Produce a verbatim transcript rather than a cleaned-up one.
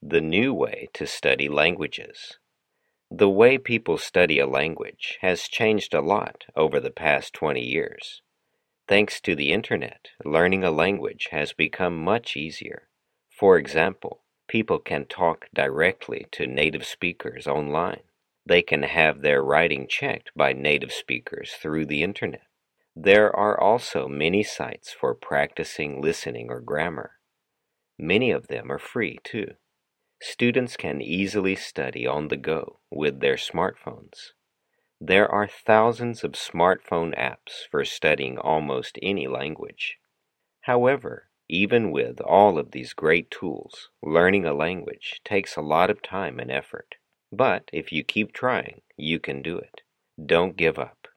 The new way to study languages. The way people study a language has changed a lot over the past twenty years. Thanks to the internet, learning a language has become much easier. For example, people can talk directly to native speakers online. They can have their writing checked by native speakers through the internet. There are also many sites for practicing listening or grammar. Many of them are free too. Students can easily study on the go with their smartphones. There are thousands of smartphone apps for studying almost any language. However, even with all of these great tools, learning a language takes a lot of time and effort. But if you keep trying, you can do it. Don't give up.